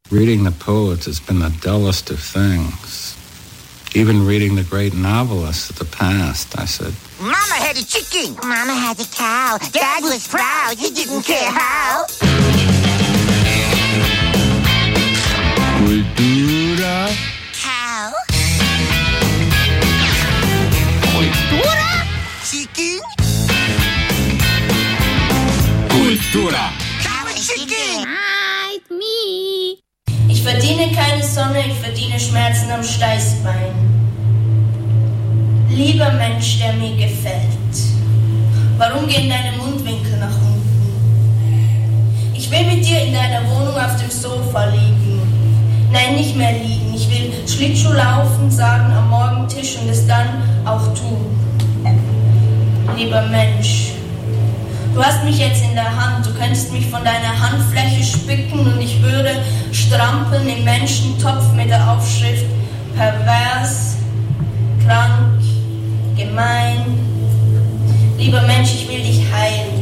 Reading the poets has been the dullest of things. Even reading the great novelists of the past, I said, Mama had a chicken. Mama had a cow. Dad was proud. He didn't care how. Kultura. Cow. Kultura. Chicken. Kultura. Cow and chicken. Right, me. Ich verdiene keine Sonne, ich verdiene Schmerzen am Steißbein. Lieber Mensch, der mir gefällt, warum gehen deine Mundwinkel nach unten? Ich will mit dir in deiner Wohnung auf dem Sofa liegen. Nein, nicht mehr liegen. Ich will Schlittschuh laufen, sagen am Morgentisch und es dann auch tun. Lieber Mensch, du hast mich jetzt in der Hand, du könntest mich von deiner Handfläche spicken und ich würde strampeln im Menschentopf mit der Aufschrift pervers, krank, gemein. Lieber Mensch, ich will dich heilen.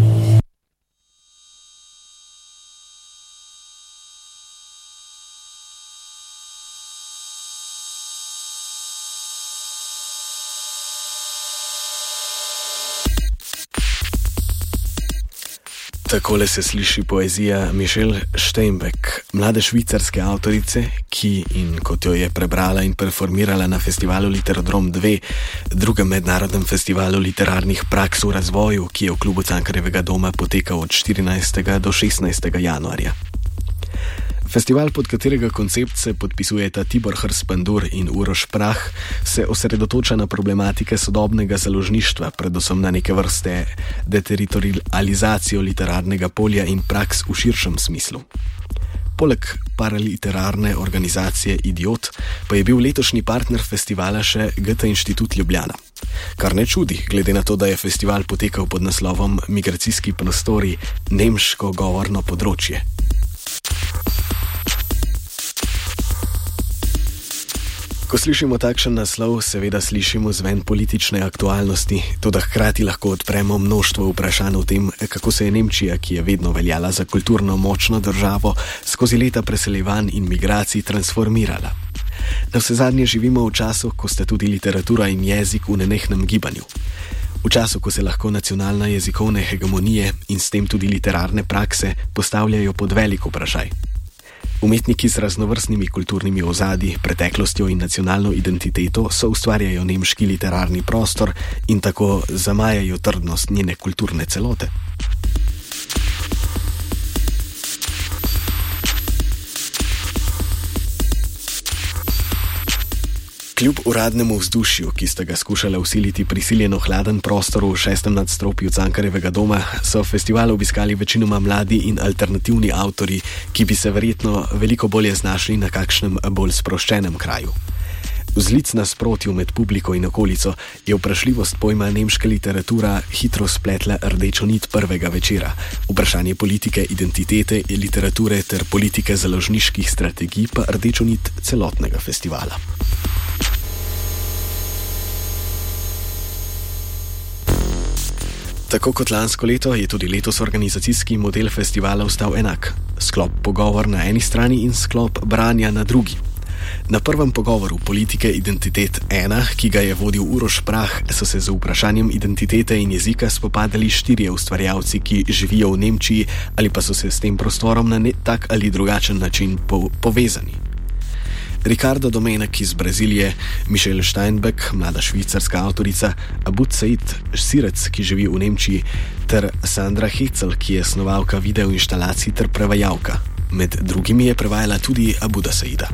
Takole se sliši poezija Michelle Steinbeck, mlade švicarske avtorice, ki, in kot jo je prebrala in performirala na festivalu Literodrom 2, drugem mednarodnem festivalu literarnih praks v razvoju, ki je v klubu Cankarjevega doma potekal od 14. do 16. januarja. Festival, pod katerega koncept se podpisujeta Tibor Hrs-Pandur in Uroš Prah, se osredotoča na problematike sodobnega založništva, predvsem na neke vrste deteritorializacijo literarnega polja in praks v širšem smislu. Poleg paraliterarne organizacije Idiot pa je bil letošnji partner festivala še Goethe Inštitut Ljubljana. Kar ne čudi, glede na to, da je festival potekal pod naslovom Migracijski prostori, nemško govorno področje. Ko slišimo takšen naslov, seveda slišimo zven politične aktualnosti, toda hkrati lahko odpremo mnoštvo vprašanj o tem, kako se je Nemčija, ki je vedno veljala za kulturno močno državo, skozi leta preseljevanj in migracij transformirala. Navsezadnje živimo v času, ko sta tudi literatura in jezik v nenehnem gibanju. V času, ko se lahko nacionalna jezikovne hegemonije in s tem tudi literarne prakse postavljajo pod velik vprašaj. Umetniki z raznovrstnimi kulturnimi ozadji, preteklostjo in nacionalno identiteto so ustvarjajo nemški literarni prostor in tako zamajajo trdnost njene kulturne celote. Kljub uradnemu vzdušju, ki sta ga skušala vsiliti prisiljeno hladen prostor v 6. nadstropju Cankarjevega doma, so festival obiskali večinoma mladi in alternativni avtori, ki bi se verjetno veliko bolje znašli na kakšnem bolj sproščenem kraju. Vzlic nasprotju med publiko in okolico je vprašljivost pojma nemška literatura hitro spletla rdečo nit prvega večera. Vprašanje politike, identitete, literature ter politike založniških strategij pa rdečo nit celotnega festivala. Tako kot lansko leto je tudi letos organizacijski model festivala ostal enak. Sklop pogovor na eni strani in sklop branja na drugi. Na prvem pogovoru Politike identitet 1, ki ga je vodil Uroš Prah, so se z vprašanjem identitete in jezika spopadali 4 ustvarjalci, ki živijo v Nemčiji ali pa so se s tem prostorom na tak ali drugačen način povezani. Ricardo Domenek iz Brazilije, Michelle Steinbeck, mlada švicarska avtorica, Abud Said Sirec, ki živi v Nemčiji, ter Sandra Hecel, ki je snovalka videoinštalacij ter prevajalka. Med drugimi je prevajala tudi Abuda Saida.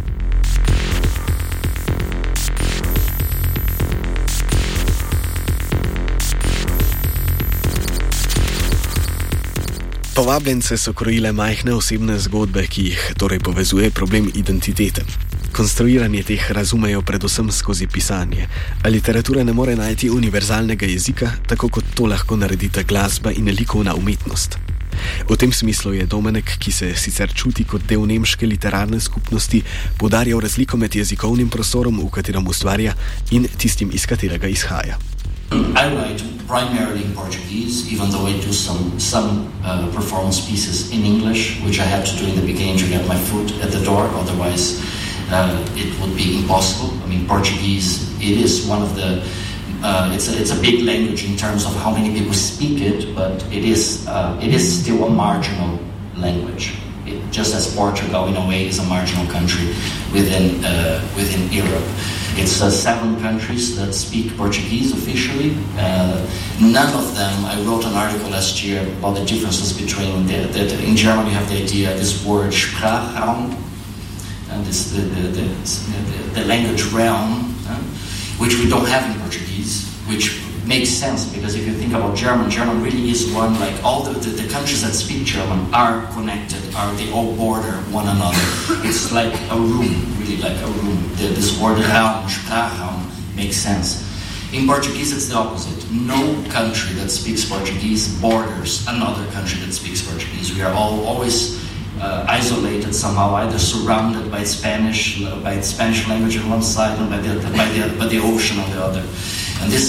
Povabljence so krojile majhne osebne zgodbe, ki jih torej povezuje problem identitete. Konstruiranje teh razumejo predvsem skozi pisanje, a literatura ne more najti univerzalnega jezika, tako kot to lahko naredita glasba in likovna umetnost. V tem smislu je Domenek, ki se sicer čuti kot del nemške literarne skupnosti, poudarjal razliko med jezikovnim prostorom, v katerem ustvarja, in tistim, iz katerega izhaja. I write primarily in Portuguese, even though I do some performance pieces in English, which I had to do in the beginning to get my foot at the door. Otherwise, it would be impossible. I mean, Portuguese, it is one of the it's a big language in terms of how many people speak it, but it is still a marginal language. Just as Portugal, in a way, is a marginal country within Europe. It's 7 countries that speak Portuguese officially. None of them. I wrote an article last year about the differences between in German you have the idea this word Sprachraum, and this the language realm, which we don't have in Portuguese, which makes sense because if you think about German really is one, like all the countries that speak German are connected, they all border one another. It's like a room, really like a room. This word Raum, Sprachraum, makes sense. In Portuguese, it's the opposite. No country that speaks Portuguese borders another country that speaks Portuguese. We are all always isolated somehow, either surrounded by Spanish language on one side and by the ocean on the other. And this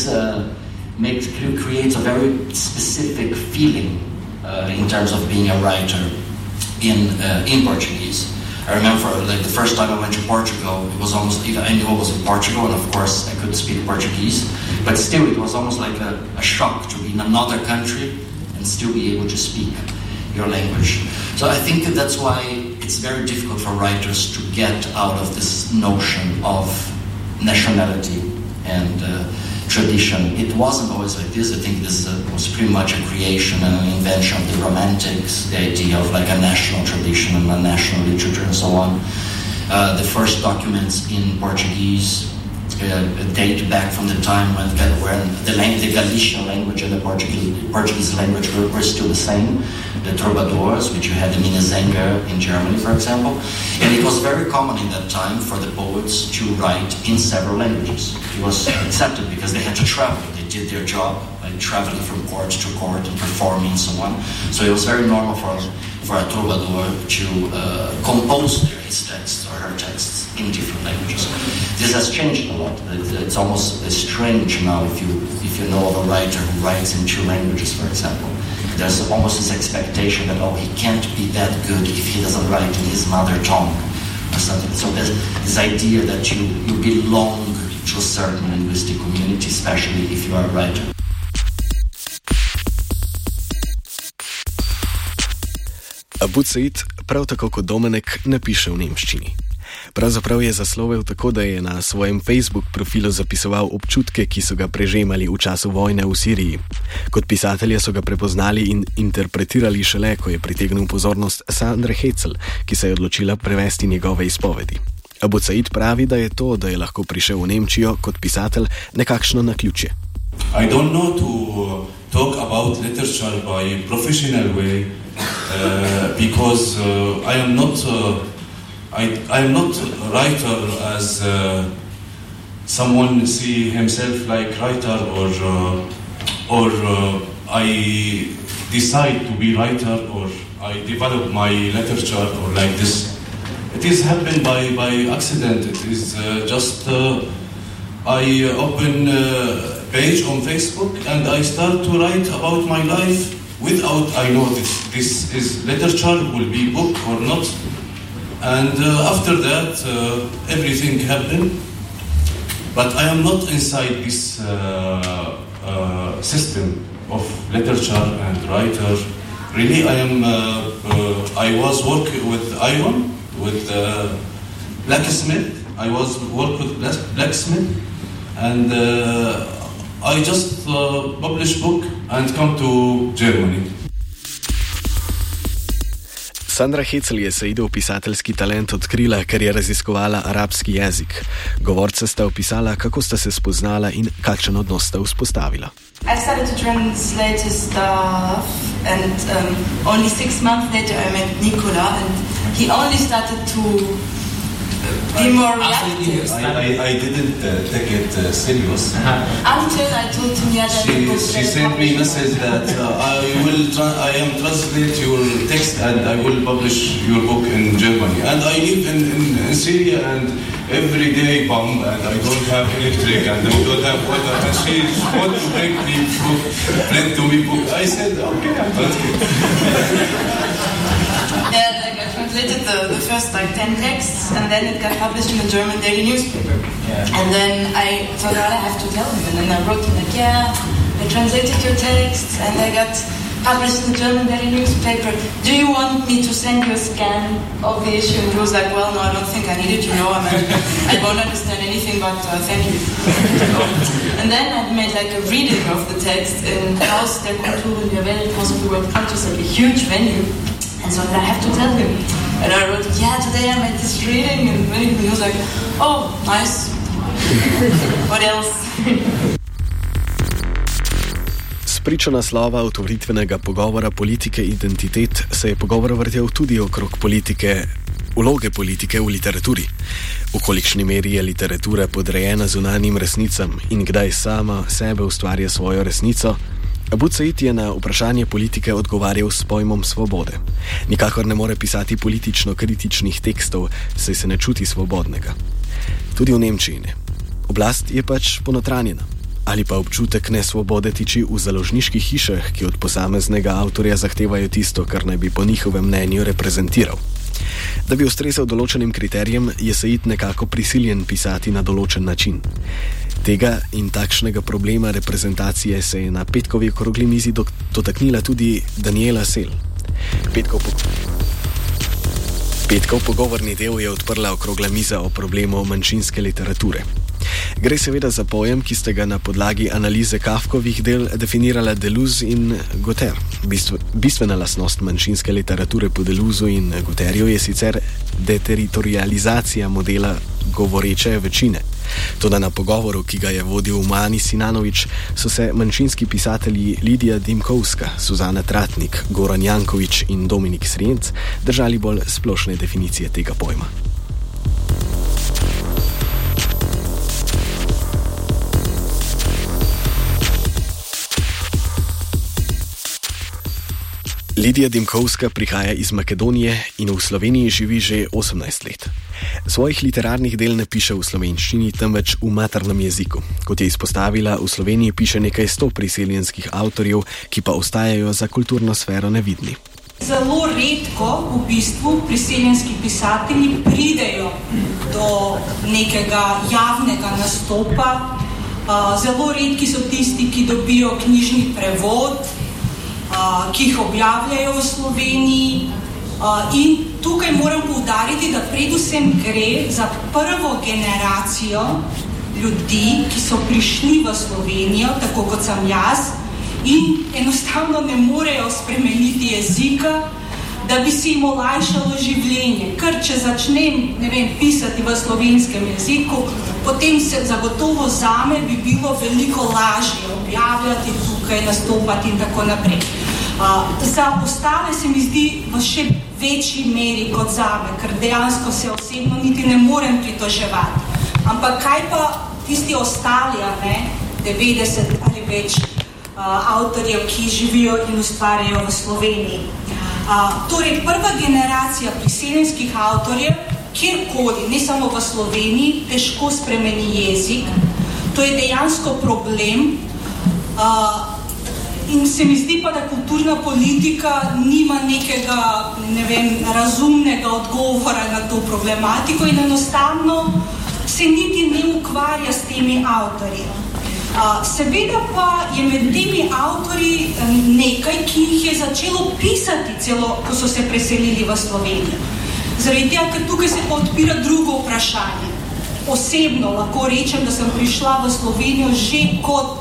creates a very specific feeling in terms of being a writer in Portuguese. I remember like the first time I went to Portugal, it was almost, I knew I was in Portugal and of course I could speak Portuguese, but still it was almost like a shock to be in another country and still be able to speak your language. So I think that's why it's very difficult for writers to get out of this notion of nationality and tradition. It wasn't always like this. I think this was pretty much a creation and an invention of the Romantics, the idea of like a national tradition and a national literature and so on. The first documents in Portuguese date back from the time when the Galician language and the Portuguese language were still the same. The troubadours, which you had in Minnesänger in Germany, for example. And it was very common in that time for the poets to write in several languages. It was accepted because they had to travel. They did their job by traveling from court to court and performing and so on. So it was very normal for a troubadour to compose his texts or her texts in different languages. This has changed a lot. It's almost strange now if you know of a writer who writes in 2 languages, for example. There's almost this expectation that, he can't be that good if he doesn't write in his mother tongue or something. So there's this idea that you belong to a certain linguistic community, especially if you are a writer. Abu Said, prav tako kot Domenek, ne piše v nemščini. Pravzaprav je zaslovel tako, da je na svojem Facebook profilu zapisoval občutke, ki so ga prežemali v času vojne v Siriji. Kot pisatelja so ga prepoznali in interpretirali šele, ko je pritegnil pozornost Sandre Hetzel, ki se je odločila prevesti njegove izpovedi. Abu Said pravi, da je to, da je lahko prišel v Nemčijo kot pisatelj, nekakšno naključje. I don't know to talk about literature by professional way because I am not a writer as someone see himself like writer or I decide to be writer or I develop my literature or like this. It is happened by accident. It is just I open page on Facebook and I start to write about my life without I know this is literature, will be book or not. And after that, everything happened. But I am not inside this system of literature and writer. Really, I was working with iron, with blacksmith. I was work with blacksmith, and I just published book and come to Germany. Sandra Hetzel je Saidov pisateljski talent odkrila, ker je raziskovala arabski jezik. Govorca sta opisala, kako sta se spoznala in kakšen odnos sta vzpostavila. I started to translate his stuff and only 6 months later I met Nicola and he only started to be more reactive. I didn't take it serious. Until I told him she sent me a message that I am translate your text and I will publish your book in Germany. And I live in Syria and every day bomb and I don't have electric and I don't have water and she want to bring to me book. I said, okay, I'm asking. Yeah, like I translated the first 10 texts and then it got published in a German daily newspaper. Yeah. And then I thought, I have to tell him. And then I wrote him I translated your texts and I got published in the German daily newspaper. Do you want me to send you a scan of the issue? And he was like, well, no, I don't think I need it, I won't understand anything, but thank you. And then I made a reading of the text in Haus der Kultur in der Welt, House of the World Cultures, a huge venue. And so I have to tell him. And I wrote, today I made this reading. And he was like, oh, nice. What else? Pričo naslova otvoritvenega pogovora politike identitet se je pogovor vrtel tudi okrog vloge politike v literaturi. V kolikšni meri je literatura podrejena zunanjim resnicam in kdaj sama sebe ustvarja svojo resnico, Abu Said je na vprašanje politike odgovarjal s pojmom svobode. Nikakor ne more pisati politično-kritičnih tekstov, saj se ne čuti svobodnega. Tudi v Nemčiji ne. Oblast je pač ponotranjena. Ali pa občutek nesvobode tiči v založniških hišah, ki od posameznega avtorja zahtevajo tisto, kar naj bi po njihovem mnenju reprezentiral. Da bi ustrezal določenim kriterijem, je Said nekako prisiljen pisati na določen način. Tega in takšnega problema reprezentacije se je na petkovi okrogli mizi dotaknila tudi Daniela Sel. Petkov pogovorni del je odprla okrogla miza o problemu manjšinske literature. Gre seveda za pojem, ki sta ga na podlagi analize Kafkovih del definirala Deleuze in Guattari. Bistvena lastnost manjšinske literature po Deleuzu in Guattariju je sicer deteritorializacija modela govoreče večine. Toda na pogovoru, ki ga je vodil Mani Sinanović, so se manjšinski pisatelji Lidija Dimkovska, Suzana Tratnik, Goran Janković in Dominik Srijenc držali bolj splošne definicije tega pojma. Lidija Dimkovska prihaja iz Makedonije in v Sloveniji živi že 18 let. Svojih literarnih del ne piše v slovenščini, temveč v maternem jeziku. Kot je izpostavila, v Sloveniji piše nekaj 100 priseljenskih avtorjev, ki pa ostajajo za kulturno sfero nevidni. Zelo redko v bistvu priseljenski pisatelji pridejo do nekega javnega nastopa. Zelo redki so tisti, ki dobijo knjižni prevod, ki jih objavljajo v Sloveniji. In tukaj moram poudariti, da predvsem gre za prvo generacijo ljudi, ki so prišli v Slovenijo, tako kot sem jaz, in enostavno ne morejo spremeniti jezika, da bi si jim olajšalo življenje. Ker če začnem, pisati v slovenskem jeziku, potem se zagotovo zame bi bilo veliko lažje objavljati tukaj, nastopati in tako naprej. Za ostale se mi zdi v še večji meri kot zame, ker dejansko se osebno niti ne morem pritoževati. Ampak kaj pa tisti ostali, 90 ali več avtorjev, ki živijo in ustvarjajo v Sloveniji? Torej, prva generacija priseljenskih avtorjev, kjerkoli, ne samo v Sloveniji, težko spremeni jezik. To je dejansko problem. In se mi zdi pa, da kulturna politika nima nekega, razumnega odgovora na to problematiko in enostavno se niti ne ukvarja s temi avtorji. Seveda pa je med temi avtorji nekaj, ki jih je začelo pisati celo, ko so se preselili v Slovenijo. Zaradi tega, ker tukaj se pa odpira drugo vprašanje. Osebno lahko rečem, da sem prišla v Slovenijo že kot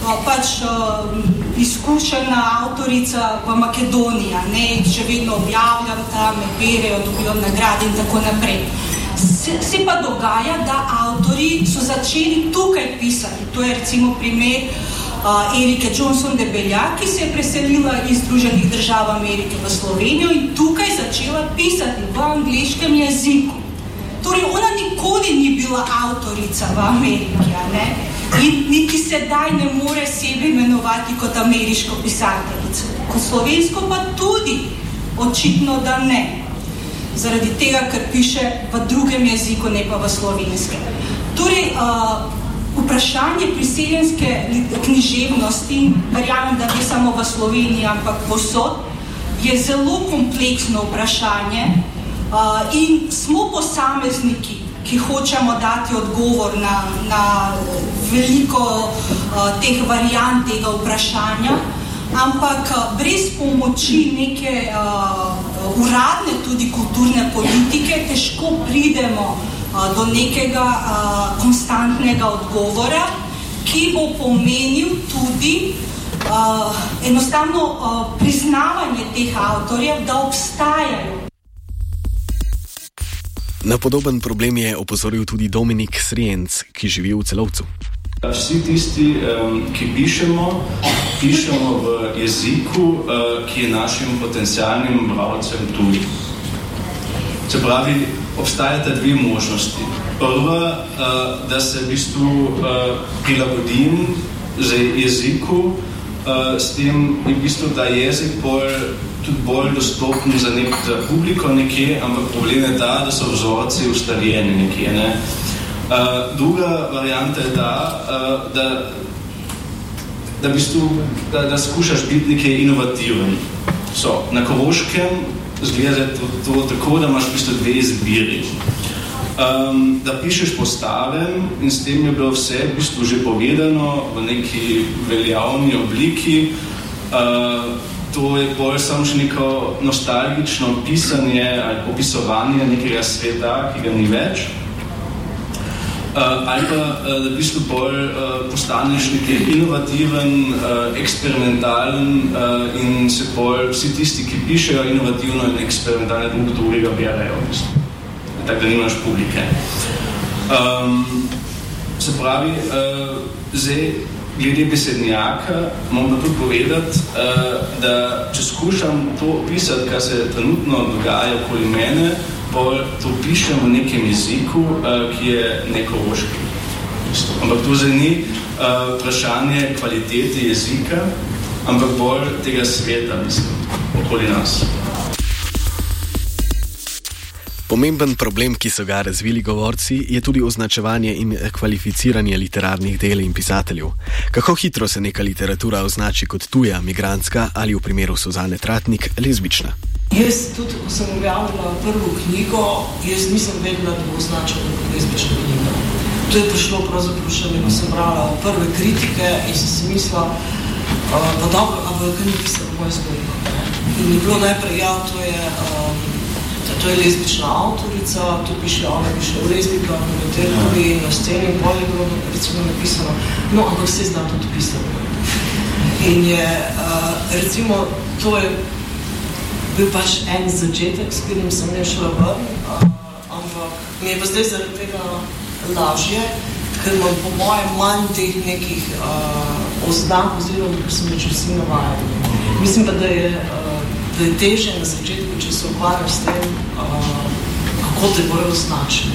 izkušena avtorica v Makedoniji, še vedno objavljam tam, me berejo, dobivam nagrade in tako naprej. Se pa dogaja, da avtorji so začeli tukaj pisati. To je recimo primer Erike Johnson de Beljak, ki se je preselila iz Združenih držav Amerike v Slovenijo in tukaj začela pisati v angleškem jeziku. Torej, ona nikoli ni bila avtorica v Ameriki, in niti sedaj ne more sebe imenovati kot ameriško pisateljico. Kot slovensko pa tudi očitno, da ne. zaradi tega, ker piše v drugem jeziku, ne pa v slovenskem. Torej, vprašanje priseljenske književnosti, verjamem, da ne samo v Sloveniji, ampak povsod, je zelo kompleksno vprašanje in smo posamezniki, ki hočemo dati odgovor na veliko teh variant tega vprašanja, ampak brez pomoči neke uradne tudi kulturne politike težko pridemo do nekega konstantnega odgovora, ki bo pomenil tudi enostavno priznavanje teh avtorjev, da obstajajo. Na podoben problem je opozoril tudi Dominik Srijenc, ki živi v Celovcu. Vsi tisti, ki pišemo v jeziku, ki je našim potencialnim bralcem tuj. Se pravi, obstajata dve možnosti. Prva, da se v bistvu prilagodim z jeziku, s tem v bistvu, da jezik tudi bolj dostopen za publiko nekje, ampak problem je ta, da so vzorci ustaljeni nekje. Ne? Druga varianta je da v bistvu, da skušaš biti nekaj inovativen. Na Koroškem zgleda to tako, da imaš v bistvu dve izbiri. Da pišeš po starem in s tem je bilo vse v bistvu že povedano v neki veljavni obliki. To je bolj samo še neko nostalgično pisanje ali opisovanje nekega sveta, ki ga ni več. Ali pa, da v bistvu bolj postaneš nekaj inovativen, eksperimentalen in se bolj vsi tisti, ki pišejo inovativno in eksperimentalne drug drugega berejo v bistvu. Tako da nimaš publike. Se pravi, zdaj glede besednjaka, moram pa tudi povedati, da če skušam to pisati, kar se trenutno dogaja okoli mene, to pišem v nekem jeziku, ki je nekoroški. Ampak to zdaj ni vprašanje kvalitete jezika, ampak bolj tega sveta, mislim, okoli nas. Pomemben problem, ki so ga razvili govorci, je tudi označevanje in kvalificiranje literarnih del in pisateljev. Kako hitro se neka literatura označi kot tuja, migrantska ali v primeru Suzane Tratnik lezbična? Jaz tudi, ko sem objavila prvo knjigo, jaz nisem vedela, da bo označena kot lezbična knjiga. To je prišlo pravzaprav še, ko sem brala prve kritike in sem si mislila, pa dobro, ampak kaj ni pisala moja zgodba. In je bilo najprej, ja, to je lezbična avtorica, to piše ona, piše v lezbika, v literaturi, na sceni, in bolj je bilo recimo napisano, no, ampak se zna tudi pisati. In je, recimo, to je bil pač en začetek, s katerim sem ne šla ven, ampak mi je pa zdaj zaradi tega lažje, ker imam po mojem manj teh nekih oznak, oziroma ker sem več vsi navajali. Mislim pa, da je teže na začetku, če se ukvarjaš s tem, kako te bojo označili.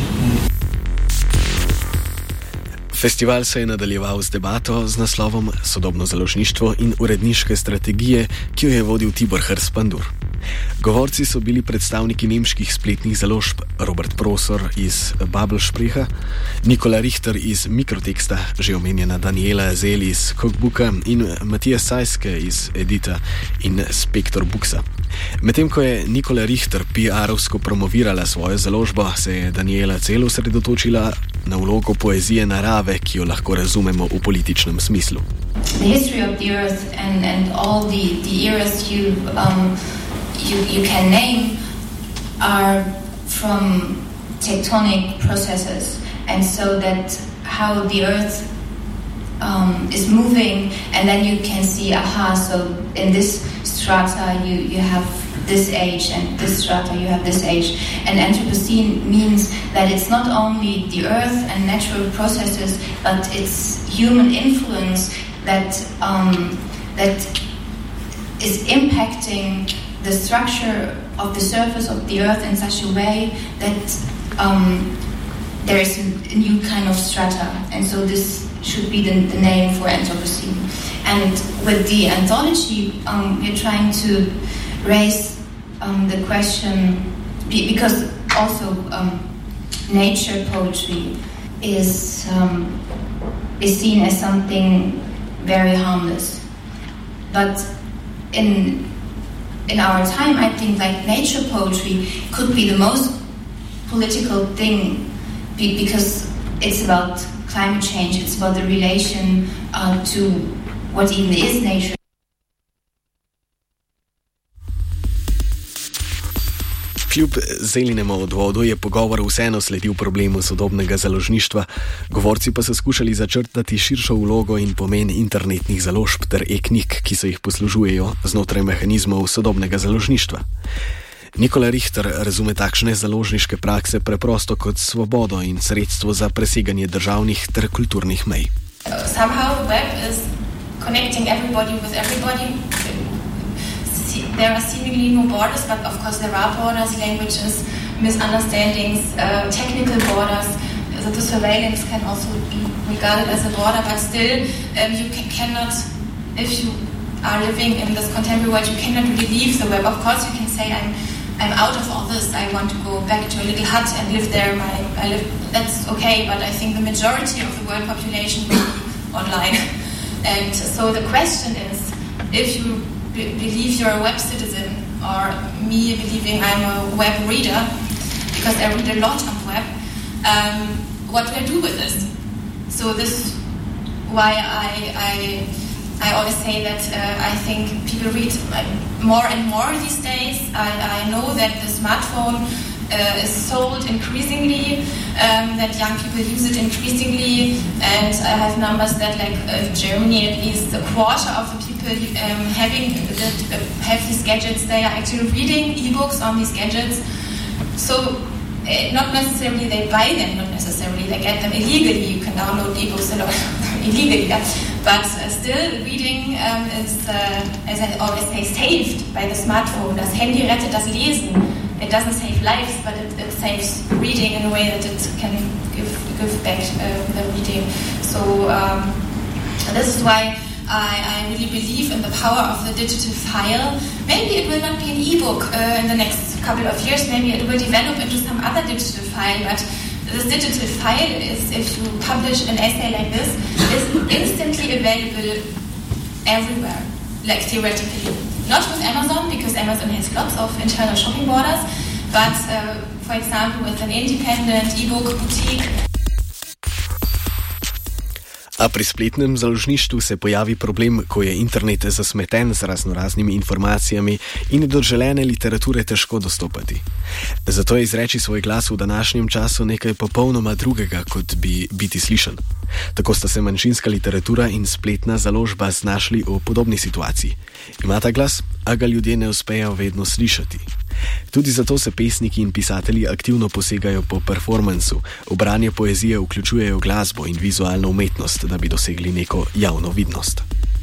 Festival se je nadaljeval z debato z naslovom Sodobno založništvo in uredniške strategije, ki jo je vodil Tibor Hrs-Pandur. Govorci so bili predstavniki nemških spletnih založb Robert Prosor iz Babelsprecha, Nikola Richter iz Mikroteksta, že omenjena Daniela Zel iz Cookbooka in Matijas Sajske iz Edita in Spektor Booksa. Medtem ko je Nikola Richter PR-ovsko promovirala svojo založbo, se je Daniela Zel osredotočila na vlogo poezije narave, ki jo lahko razumemo v političnem smislu. The history of the earth and all the eras you can name are from tectonic processes, and so that how the earth is moving, and then you can see, so in this strata you have this age, and this strata you have this age. And Anthropocene means that it's not only the earth and natural processes, but it's human influence that is impacting the structure of the surface of the earth in such a way that there is a new kind of strata, and so this should be the name for Anthropocene. And with the anthology, we're trying to raise the question because also nature poetry is seen as something very harmless. But in our time, I think like nature poetry could be the most political thing because it's about climate change, it's about the relation to what even is nature. Kljub zelenemu odvodu je pogovor vseeno sledil problemu sodobnega založništva, govorci pa so skušali začrtati širšo vlogo in pomen internetnih založb ter e-knjig, ki se jih poslužujejo znotraj mehanizmov sodobnega založništva. Nikola Richter razume takšne založniške prakse preprosto kot svobodo in sredstvo za preseganje državnih ter kulturnih mej. Somehow the web is connecting everybody with everybody. There are seemingly no borders, but of course there are borders, languages, misunderstandings, technical borders. So the surveillance can also be regarded as a border, but still you cannot, if you are living in this contemporary world, you cannot really leave the web. Of course you can say I'm out of all this, I want to go back to a little hut and live there. That's okay, but I think the majority of the world population will be online. And so the question is, if you believe you're a web citizen, or me believing I'm a web reader, because I read a lot on the web, what do I do with this? So this is why I always say that I think people read more and more these days. I know that the smartphone is sold increasingly, that young people use it increasingly, and I have numbers that like Germany, at least a quarter of the people have these gadgets, they are actually reading ebooks on these gadgets. So not necessarily they buy them, not necessarily they get them illegally. You can download ebooks a lot illegally, but still reading is, as I always say, saved by the smartphone. Das Handy rettet das Lesen. It doesn't save lives, but it saves reading in a way that it can give back the reading. So this is why I really believe in the power of the digital file. Maybe it will not be an ebook in the next couple of years. Maybe it will develop into some other digital file. But this digital file is, if you publish an essay like this, is instantly available everywhere, like theoretically. Not with Amazon, because Amazon has lots of internal shopping borders, but for example with an independent ebook boutique. A pri spletnem založništvu se pojavi problem, ko je internet zasmeten z raznoraznimi informacijami in je do želene literature težko dostopati. Zato je izreči svoj glas v današnjem času nekaj popolnoma drugega, kot bi biti slišan. Tako sta se manjšinska literatura in spletna založba znašli v podobni situaciji. Imata glas, a ga ljudje ne uspejo vedno slišati. Tudi zato se pesniki in pisatelji aktivno posegajo po performansu, v branje poezije vključujejo glasbo in vizualno umetnost, da bi dosegli neko javno vidnost.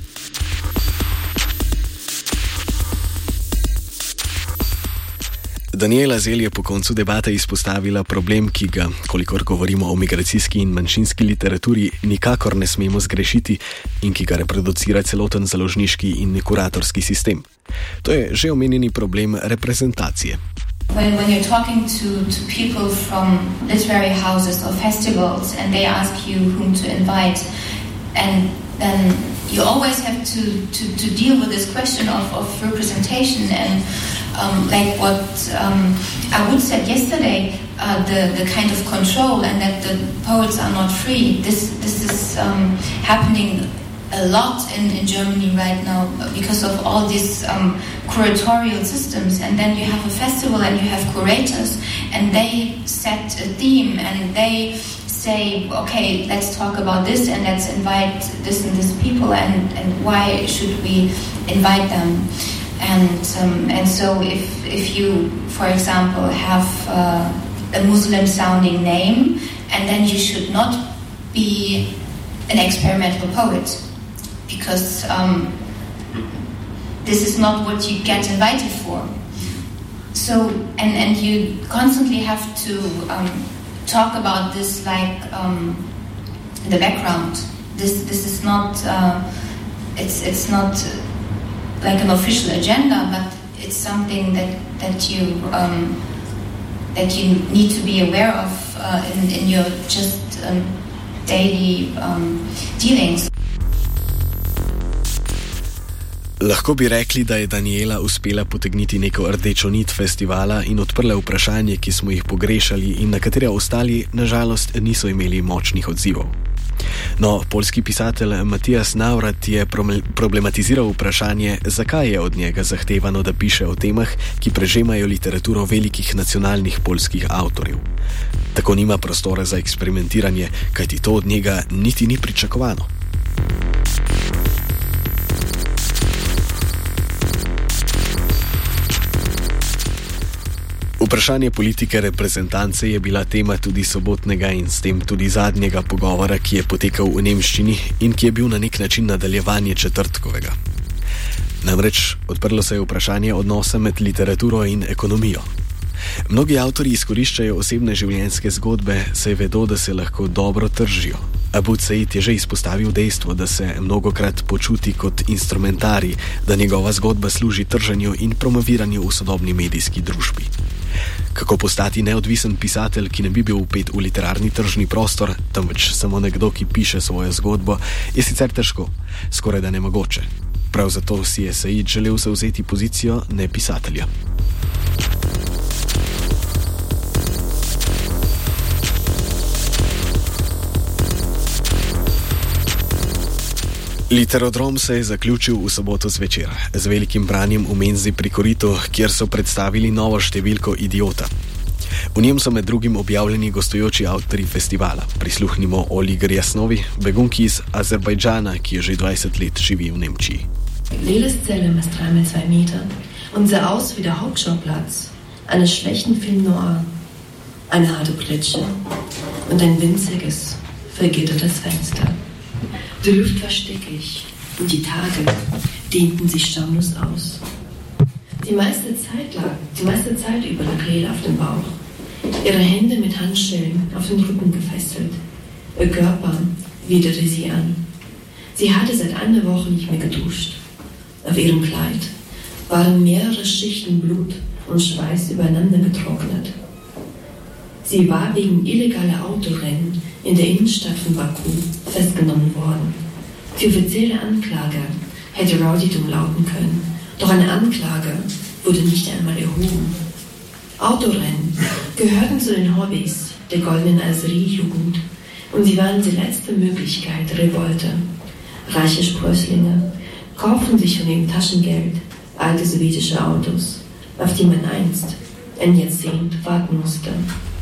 Daniela Zel je po koncu debate izpostavila problem, ki ga, kolikor govorimo o migracijski in manjšinski literaturi, nikakor ne smemo zgrešiti in ki ga reproducira celoten založniški in kuratorski sistem. To je že omenjeni problem reprezentacije. When you're talking to people from literary houses or festivals and they ask you whom to invite, and then you always have to deal with this question of representation and like what Awood said yesterday, the kind of control and that the poets are not free. This is happening a lot in Germany right now because of all these curatorial systems, and then you have a festival and you have curators and they set a theme and they say, okay, let's talk about this and let's invite this and this people and why should we invite them? And so if you, for example, have a Muslim-sounding name, and then you should not be an experimental poet, because this is not what you get invited for. So, and you constantly have to talk about this like in the background. This is not, it's not like an official agenda, but it's something that you that you need to be aware of in your just daily dealings. Lahko bi rekli, da je Daniela uspela potegniti neko rdečo nit festivala in odprla vprašanje, ki smo jih pogrešali in na katere ostali, nažalost, niso imeli močnih odzivov. No, poljski pisatelj Matijas Navrat je problematiziral vprašanje, zakaj je od njega zahtevano, da piše o temah, ki prežemajo literaturo velikih nacionalnih poljskih avtorjev. Tako nima prostora za eksperimentiranje, kajti to od njega niti ni pričakovano. Vprašanje politike reprezentance je bila tema tudi sobotnega in s tem tudi zadnjega pogovora, ki je potekal v nemščini in ki je bil na nek način nadaljevanje četrtkovega. Namreč odprlo se je vprašanje odnosa med literaturo in ekonomijo. Mnogi avtorji izkoriščajo osebne življenjske zgodbe, saj vedo, da se lahko dobro tržijo. Abu Said je že izpostavil dejstvo, da se mnogokrat počuti kot instrumentarij, da njegova zgodba služi trženju in promoviranju v sodobni medijski družbi. Kako postati neodvisen pisatelj, ki ne bi bil vpet v literarni tržni prostor, temveč samo nekdo, ki piše svojo zgodbo, je sicer težko, skoraj da nemogoče. Prav zato si je Said želel zavzeti pozicijo nepisatelja. Literodrom se je zaključil v soboto zvečer z velikim branjem v menzi pri koritu, kjer so predstavili novo številko Idiota. V njem so med drugim objavljeni gostujoči avtorji festivala. Prisluhnimo Oligr Jasnovi, begunki iz Azerbajdžana, ki je že 20 let živi v Nemčiji. Leles Zelle misst 3x2 Meter und sah aus wie der Hauptschauplatz eines schlechten Film Noir. Eine harte Pritsche und ein winziges, vergittertes Fenster. Die Luft war stickig und die Tage dehnten sich schamlos aus. Die meiste Zeit über lag Reel auf dem Bauch, ihre Hände mit Handschellen auf den Rücken gefesselt. Ihr Körper widerte sie an. Sie hatte seit einer Woche nicht mehr geduscht. Auf ihrem Kleid waren mehrere Schichten Blut und Schweiß übereinander getrocknet. Sie war wegen illegaler Autorennen in der Innenstadt von Baku festgenommen worden. Die offizielle Anklage hätte Rowdytum lauten können, doch eine Anklage wurde nicht einmal erhoben. Autorennen gehörten zu den Hobbys der goldenen Algerie-Jugend und sie waren die letzte Möglichkeit der Revolte. Reiche Sprösslinge kauften sich von ihrem Taschengeld alte sowjetische Autos, auf die man einst ein Jahrzehnt warten musste.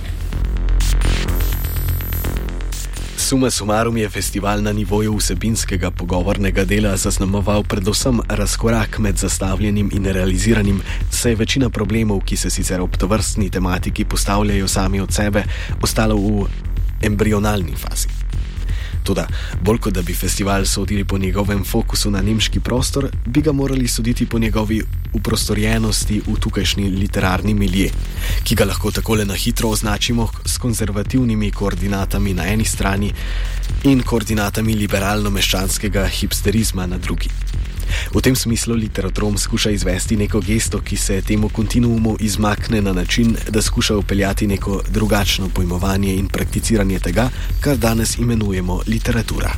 Suma summarum je festival na nivoju vsebinskega pogovornega dela zaznamoval predvsem razkorak med zastavljenim in realiziranim, saj je večina problemov, ki se sicer ob tovrstni tematiki postavljajo sami od sebe, ostalo v embrionalni fazi. Toda, bolj kot da bi festival sodili po njegovem fokusu na nemški prostor, bi ga morali soditi po njegovi uprostorjenosti v tukajšnji literarni milje, ki ga lahko takole na hitro označimo s konzervativnimi koordinatami na eni strani in koordinatami liberalno-meščanskega hipsterizma na drugi. V tem smislu Literodrom skuša izvesti neko gesto, ki se temu kontinuumu izmakne na način, da skuša upeljati neko drugačno pojmovanje in prakticiranje tega, kar danes imenujemo literatura.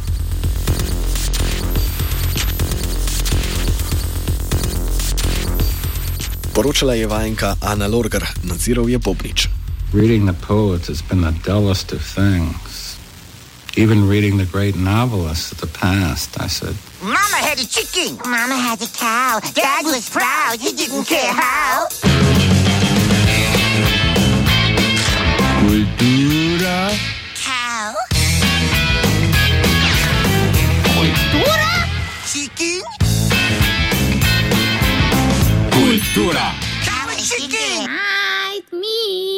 Poročala je vajenka Ana Lorgar, nadziral je Bobnič. Reading the poets has been the dullest of things. Even reading the great novelists of the past, I said. Mama had a chicken. Mama had a cow. Dad was proud. He didn't care how. Kultura. Cow. Kultura. Chicken. Kultura. Cow and chicken. Right, me.